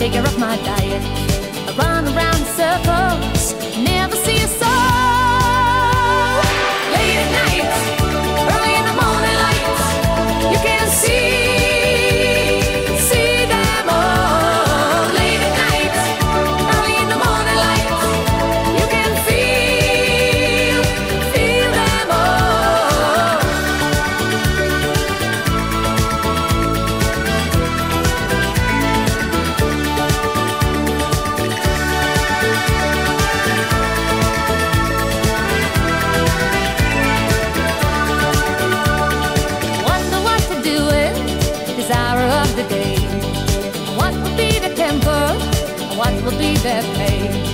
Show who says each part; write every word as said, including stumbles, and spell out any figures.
Speaker 1: take care of my diet. I run around in circles, never see a soul. Late at night, early in the morning light, you can see, see them all. Late at night, early in the morning light, you can feel, feel them all. Wonder what to do with this hour of the day. What will be the tempo? What will be their pay?